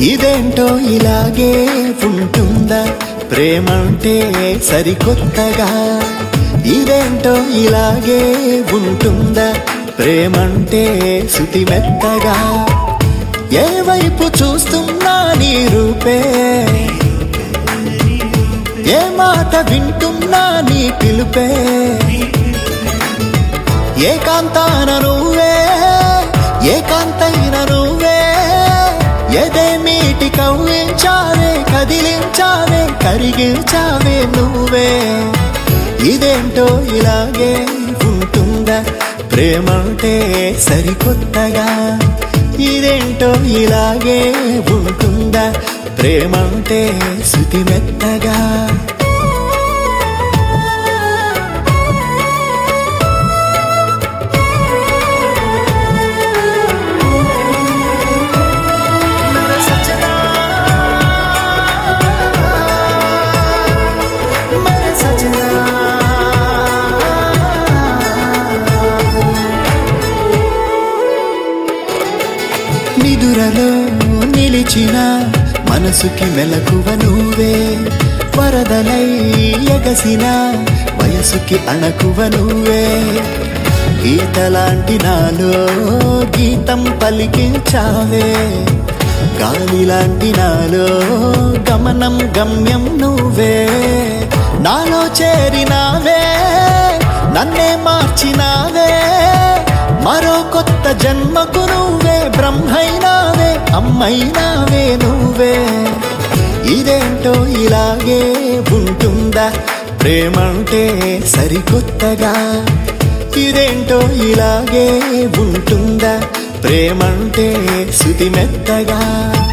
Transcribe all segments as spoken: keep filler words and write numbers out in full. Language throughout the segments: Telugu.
ఇదేంటో ఇలాగే ఉంటుందా ప్రేమంటే సరికొత్తగా ఇదేంటో ఇలాగే ఉంటుందా ప్రేమంటే శృతి మెత్తగా ఏ వైపు చూస్తున్నా నీ రూపే ఏ మాట వింటున్నా నీ పిలుపే ఏకాంతాన నువ్వే ఏకాంతైన నువ్వే ఎదేమీటి కవ్వించావే కదిలించావే కరిగించావే నువ్వే ఇదేంటో ఇలాగే ఉంటుందా ప్రేమంటే సరికొత్తగా ఇదేంటో ఇలాగే ఉంటుందా ప్రేమంటే శృతి మెత్తగా నిదురలో నిలిచిన మనసుకి మెలకువ నువ్వే వరదలై ఎగసిన వయసుకి అణకువ నువ్వే గీతలాంటి నాలో గీతం పలికించావే గాలిలాంటి నాలో గమనం గమ్యం నువ్వే నాలో చేరినావే నన్నే మార్చినావే మరో కొత్త జన్మకు నువ్వే బ్రహ్మైనావే అమ్మైనావే నువ్వే ఇదేంటో ఇలాగే ఉంటుందా ప్రేమంటే సరికొత్తగా ఇదేంటో ఇలాగే ఉంటుందా ప్రేమంటే శృతి మెత్తగా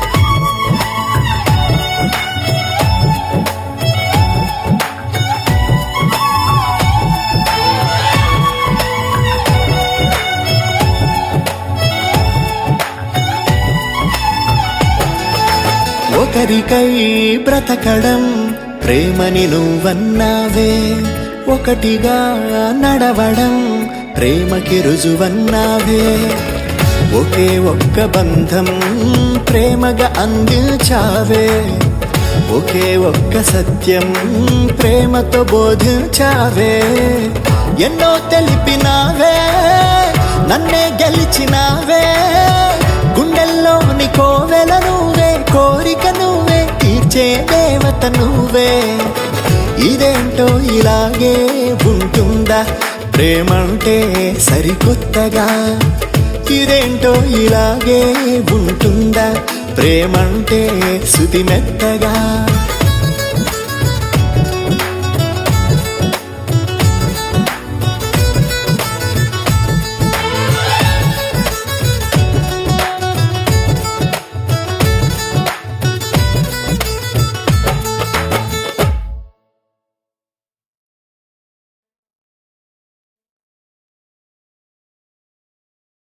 ఒకరికై బ్రతకడం ప్రేమని నువ్వన్నావే ఒకటిగా నడవడం ప్రేమకి రుజువన్నావే ఒకే ఒక్క బంధం ప్రేమగా అందించావే ఒకే ఒక్క సత్యం ప్రేమతో బోధించావే ఎన్నో తెలిపినావే నన్నే గెలిచినావే గుండెల్లోని కోవెల నువ్వే కోరిక నువ్వే తీర్చే దేవత నువ్వే ఇదేంటో ఇలాగే ఉంటుందా ప్రేమంటే సరికొత్తగా ఇదేంటో ఇలాగే ఉంటుందా ప్రేమంటే శృతి మెత్తగా